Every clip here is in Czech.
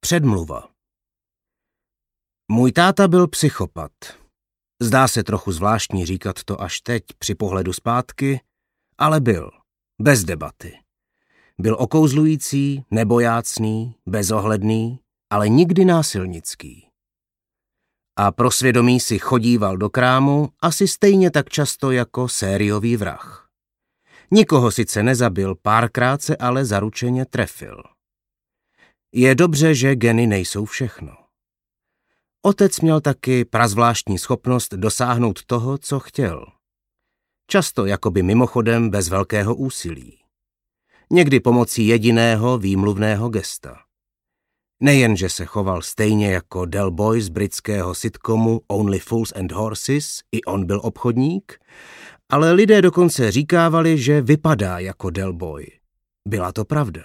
Předmluva. Můj táta byl psychopat. Zdá se trochu zvláštní říkat to až teď při pohledu zpátky, ale byl, bez debaty. Byl okouzlující, nebojácný, bezohledný, ale nikdy násilnický. A pro svědomí si chodíval do krámu asi stejně tak často jako sériový vrah. Nikoho sice nezabil, párkrát se ale zaručeně trefil. Je dobře, že geny nejsou všechno. Otec měl taky prazvláštní schopnost dosáhnout toho, co chtěl. Často jakoby mimochodem bez velkého úsilí. Někdy pomocí jediného výmluvného gesta. Nejen, že se choval stejně jako Del Boy z britského sitcomu Only Fools and Horses, i on byl obchodník, ale lidé dokonce říkávali, že vypadá jako Del Boy. Byla to pravda.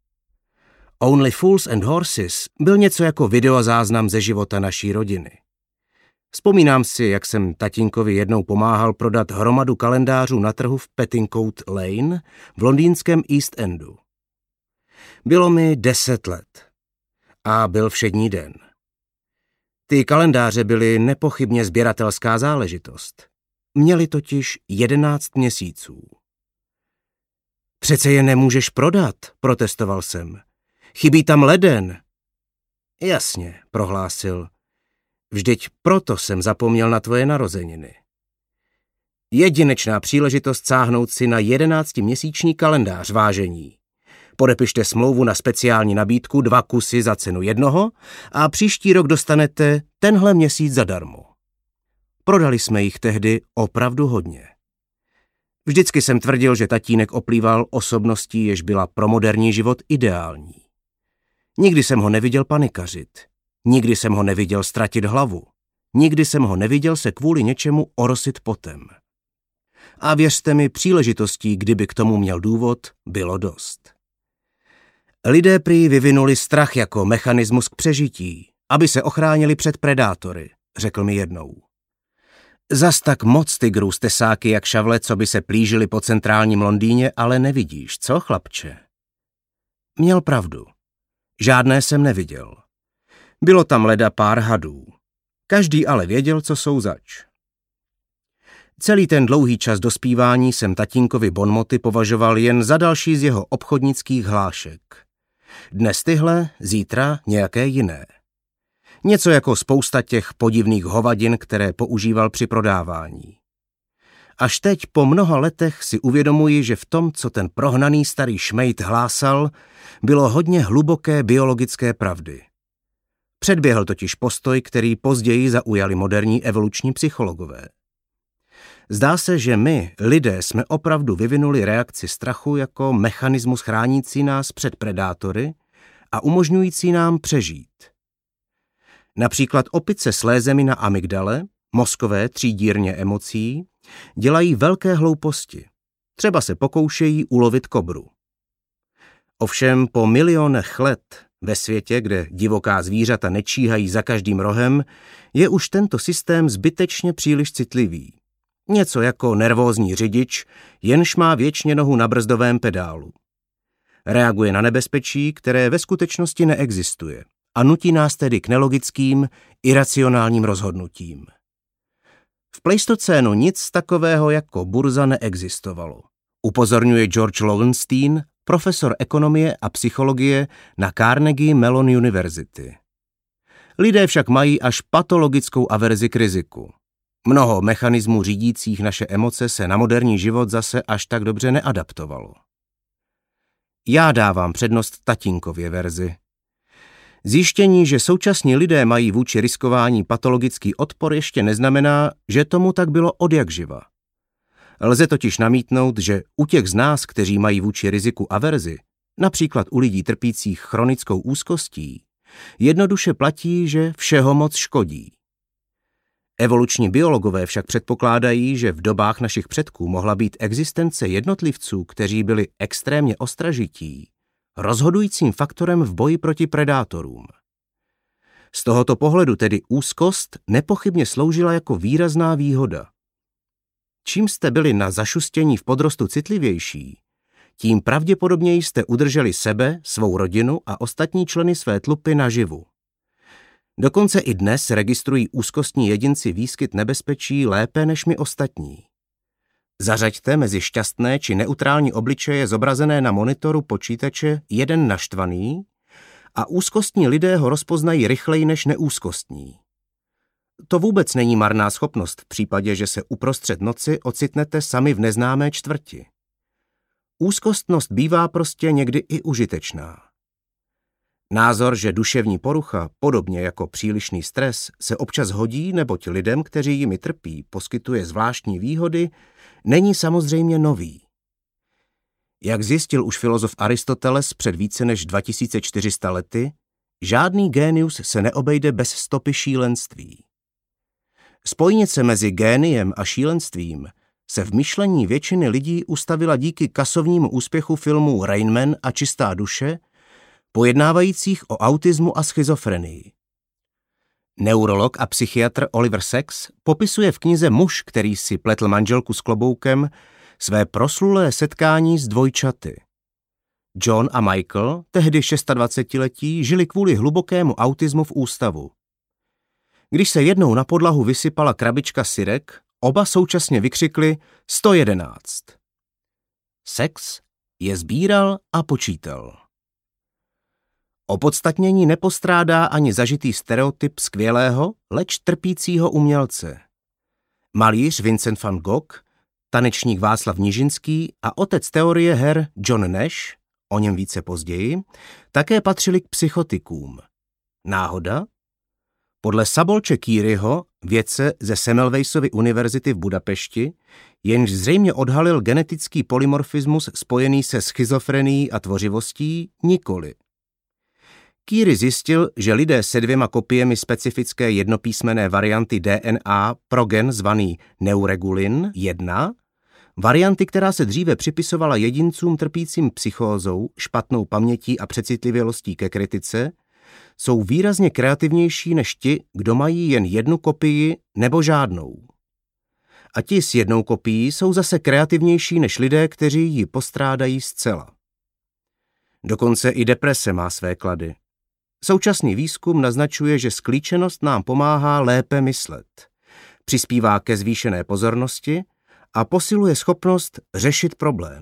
Only Fools and Horses byl něco jako videozáznam ze života naší rodiny. Vzpomínám si, jak jsem tatínkovi jednou pomáhal prodat hromadu kalendářů na trhu v Petticoat Lane v londýnském East Endu. Bylo mi 10 let a byl všední den. Ty kalendáře byly nepochybně sběratelská záležitost. Měli totiž 11 měsíců. Přece je nemůžeš prodat, protestoval jsem. Chybí tam leden. Jasně, prohlásil. Vždyť proto jsem zapomněl na tvoje narozeniny. Jedinečná příležitost sáhnout si na 11měsíční kalendář, vážení. Podepište smlouvu na speciální nabídku 2 kusy za cenu jednoho a příští rok dostanete tenhle měsíc zadarmo. Prodali jsme jich tehdy opravdu hodně. Vždycky jsem tvrdil, že tatínek oplýval osobností, jež byla pro moderní život ideální. Nikdy jsem ho neviděl panikařit. Nikdy jsem ho neviděl ztratit hlavu. Nikdy jsem ho neviděl se kvůli něčemu orosit potem. A věřte mi, příležitostí, kdyby k tomu měl důvod, bylo dost. Lidé prý vyvinuli strach jako mechanismus k přežití, aby se ochránili před predátory, řekl mi jednou. Zas tak moc tygrů z tesáky jak šavle, co by se plížili po centrálním Londýně, ale nevidíš, co, chlapče? Měl pravdu. Žádné jsem neviděl. Bylo tam leda pár hadů. Každý ale věděl, co jsou zač. Celý ten dlouhý čas dospívání jsem tatínkovi bonmoty považoval jen za další z jeho obchodnických hlášek. Dnes tyhle, zítra nějaké jiné. Něco jako spousta těch podivných hovadin, které používal při prodávání. Až teď po mnoha letech si uvědomuji, že v tom, co ten prohnaný starý šmejd hlásal, bylo hodně hluboké biologické pravdy. Předběhl totiž postoj, který později zaujali moderní evoluční psychologové. Zdá se, že my, lidé, jsme opravdu vyvinuli reakci strachu jako mechanismus chránící nás před predátory a umožňující nám přežít. Například opice s lézemi na amygdale, mozkové třídírně emocí, dělají velké hlouposti. Třeba se pokoušejí ulovit kobru. Ovšem po milionech let ve světě, kde divoká zvířata nečíhají za každým rohem, je už tento systém zbytečně příliš citlivý. Něco jako nervózní řidič, jenž má věčně nohu na brzdovém pedálu. Reaguje na nebezpečí, které ve skutečnosti neexistuje, a nutí nás tedy k nelogickým, iracionálním rozhodnutím. V pleistocénu nic takového jako burza neexistovalo. Upozorňuje George Lowenstein, profesor ekonomie a psychologie na Carnegie Mellon University. Lidé však mají až patologickou averzi k riziku. Mnoho mechanismů řídících naše emoce se na moderní život zase až tak dobře neadaptovalo. Já dávám přednost tatínkově verzi. Zjištění, že současní lidé mají vůči riskování patologický odpor, ještě neznamená, že tomu tak bylo odjakživa. Lze totiž namítnout, že u těch z nás, kteří mají vůči riziku averzi, například u lidí trpících chronickou úzkostí, jednoduše platí, že všeho moc škodí. Evoluční biologové však předpokládají, že v dobách našich předků mohla být existence jednotlivců, kteří byli extrémně ostražití, rozhodujícím faktorem v boji proti predátorům. Z tohoto pohledu tedy úzkost nepochybně sloužila jako výrazná výhoda. Čím jste byli na zašustění v podrostu citlivější, tím pravděpodobněji jste udrželi sebe, svou rodinu a ostatní členy své tlupy naživu. Dokonce i dnes registrují úzkostní jedinci výskyt nebezpečí lépe než my ostatní. Zařaďte mezi šťastné či neutrální obličeje zobrazené na monitoru počítače jeden naštvaný a úzkostní lidé ho rozpoznají rychleji než neúzkostní. To vůbec není marná schopnost v případě, že se uprostřed noci ocitnete sami v neznámé čtvrti. Úzkostnost bývá prostě někdy i užitečná. Názor, že duševní porucha, podobně jako přílišný stres, se občas hodí, neboť lidem, kteří jimi trpí, poskytuje zvláštní výhody, není samozřejmě nový. Jak zjistil už filozof Aristoteles před více než 2400 lety, žádný génius se neobejde bez stopy šílenství. Spojnice mezi géniem a šílenstvím se v myšlení většiny lidí ustavila díky kasovnímu úspěchu filmů Rain Man a Čistá duše, pojednávajících o autismu a schizofrenii. Neurolog a psychiatr Oliver Sacks popisuje v knize Muž, který si pletl manželku s kloboukem, své proslulé setkání s dvojčaty. John a Michael, tehdy 26letí, žili kvůli hlubokému autismu v ústavu. Když se jednou na podlahu vysypala krabička syrek, oba současně vykřikli 111. Sacks je sbíral a počítal. Opodstatnění nepostrádá ani zažitý stereotyp skvělého, leč trpícího umělce. Malíř Vincent van Gogh, tanečník Václav Nižinský a otec teorie her John Nash, o něm více později, také patřili k psychotikům. Náhoda? Podle Szabolcze Kýryho, vědce ze Semmelweisovy univerzity v Budapešti, jenž zřejmě odhalil genetický polymorfismus spojený se schizofrenií a tvořivostí, nikoli. Kýry zjistil, že lidé se 2 kopiemi specifické jednopísmenné varianty DNA pro gen zvaný neuregulin 1, varianty, která se dříve připisovala jedincům trpícím psychózou, špatnou pamětí a přecitlivělostí ke kritice, jsou výrazně kreativnější než ti, kdo mají jen 1 kopii nebo žádnou. A ti s 1 kopií jsou zase kreativnější než lidé, kteří ji postrádají zcela. Dokonce i deprese má své klady. Současný výzkum naznačuje, že sklíčenost nám pomáhá lépe myslet, přispívá ke zvýšené pozornosti a posiluje schopnost řešit problém.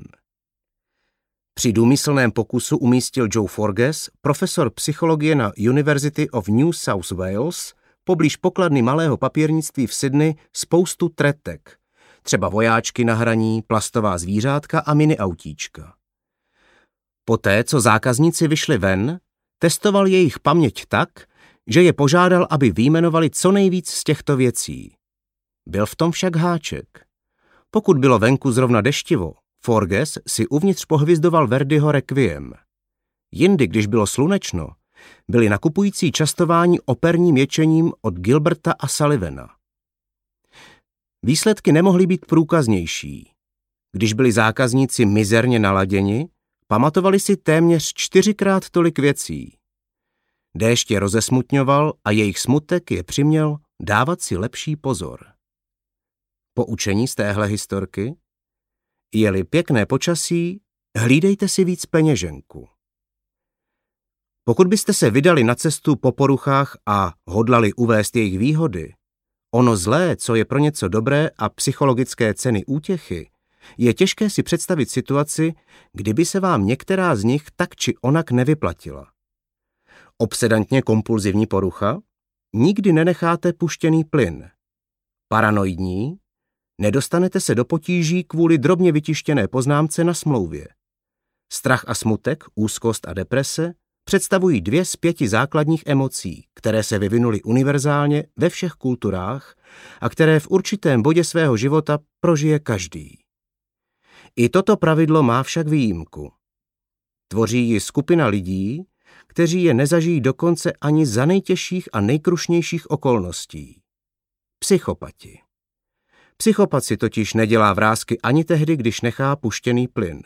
Při důmyslném pokusu umístil Joe Forges, profesor psychologie na University of New South Wales, poblíž pokladny malého papírnictví v Sydney spoustu tretek, třeba vojáčky na hraní, plastová zvířátka a mini autíčka. Poté, co zákazníci vyšli ven, testoval jejich paměť tak, že je požádal, aby vyjmenovali co nejvíc z těchto věcí. Byl v tom však háček. Pokud bylo venku zrovna deštivo, Forges si uvnitř pohvizdoval Verdiho Requiem. Jindy, když bylo slunečno, byli nakupující častováni operním ječením od Gilberta a Sullivana. Výsledky nemohly být průkaznější. Když byli zákazníci mizerně naladěni, pamatovali si téměř 4krát tolik věcí. Déšť je rozesmutňoval a jejich smutek je přiměl dávat si lepší pozor. Poučení z téhle historky? Je-li pěkné počasí, hlídejte si víc peněženku. Pokud byste se vydali na cestu po poruchách a hodlali uvést jejich výhody, ono zlé, co je pro něco dobré a psychologické ceny útěchy, je těžké si představit situaci, kdyby se vám některá z nich tak či onak nevyplatila. Obsedantně kompulzivní porucha? Nikdy nenecháte puštěný plyn. Paranoidní? Nedostanete se do potíží kvůli drobně vytištěné poznámce na smlouvě. Strach a smutek, úzkost a deprese představují 2 z 5 základních emocí, které se vyvinuly univerzálně ve všech kulturách a které v určitém bodě svého života prožije každý. I toto pravidlo má však výjimku. Tvoří ji skupina lidí, kteří je nezažijí dokonce ani za nejtěžších a nejkrušnějších okolností. Psychopati. Psychopat si totiž nedělá vrásky ani tehdy, když nechá puštěný plyn.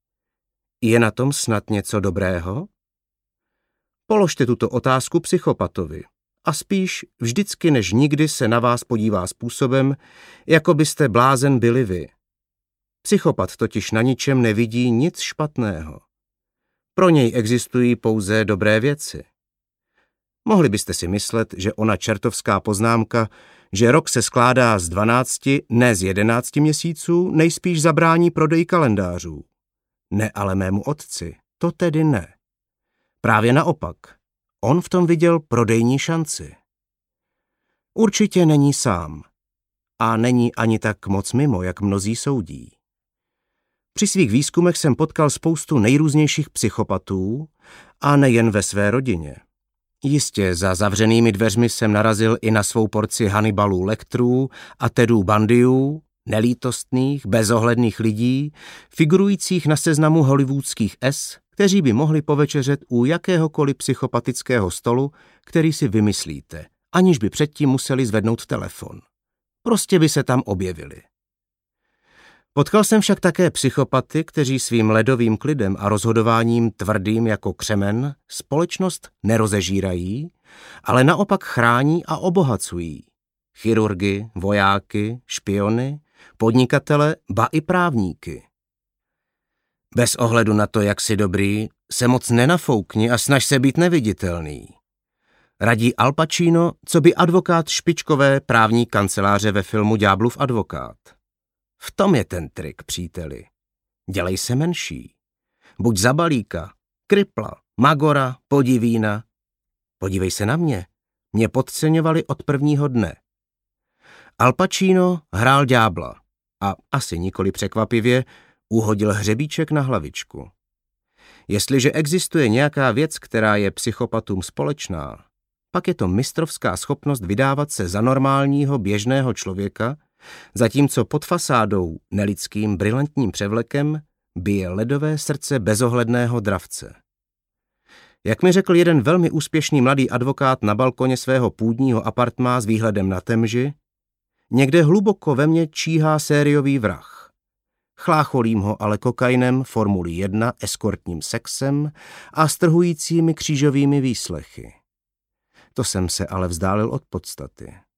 Je na tom snad něco dobrého? Položte tuto otázku psychopatovi a spíš vždycky než nikdy se na vás podívá způsobem, jako byste blázen byli vy. Psychopat totiž na ničem nevidí nic špatného. Pro něj existují pouze dobré věci. Mohli byste si myslet, že ona čertovská poznámka, že rok se skládá z 12, ne z 11 měsíců, nejspíš zabrání prodeji kalendářů. Ne ale mému otci, to tedy ne. Právě naopak, on v tom viděl prodejní šanci. Určitě není sám. A není ani tak moc mimo, jak mnozí soudí. Při svých výzkumech jsem potkal spoustu nejrůznějších psychopatů a nejen ve své rodině. Jistě za zavřenými dveřmi jsem narazil i na svou porci Hannibalů Lecterů a Tedů Bundyů, nelítostných, bezohledných lidí, figurujících na seznamu hollywoodských S, kteří by mohli povečeřet u jakéhokoliv psychopatického stolu, který si vymyslíte, aniž by předtím museli zvednout telefon. Prostě by se tam objevili. Potkal jsem však také psychopaty, kteří svým ledovým klidem a rozhodováním tvrdým jako křemen společnost nerozežírají, ale naopak chrání a obohacují. Chirurgy, vojáky, špiony, podnikatele, ba i právníky. Bez ohledu na to, jak jsi dobrý, se moc nenafoukni a snaž se být neviditelný. Radí Al Pacino, co by advokát špičkové právní kanceláře ve filmu Ďáblův advokát. V tom je ten trik, příteli. Dělej se menší. Buď zabalíka, kripla, magora, podivína. Podívej se na mě. Mě podceňovali od prvního dne. Al Pacino hrál ďábla a asi nikoli překvapivě uhodil hřebíček na hlavičku. Jestliže existuje nějaká věc, která je psychopatům společná, pak je to mistrovská schopnost vydávat se za normálního běžného člověka, zatímco pod fasádou, nelidským brilantním převlekem, bije ledové srdce bezohledného dravce. Jak mi řekl jeden velmi úspěšný mladý advokát na balkoně svého půdního apartmá s výhledem na Temži, někde hluboko ve mně číhá sériový vrah. Chlácholím ho ale kokainem, Formulí 1, eskortním sexem a strhujícími křížovými výslechy. To jsem se ale vzdálil od podstaty.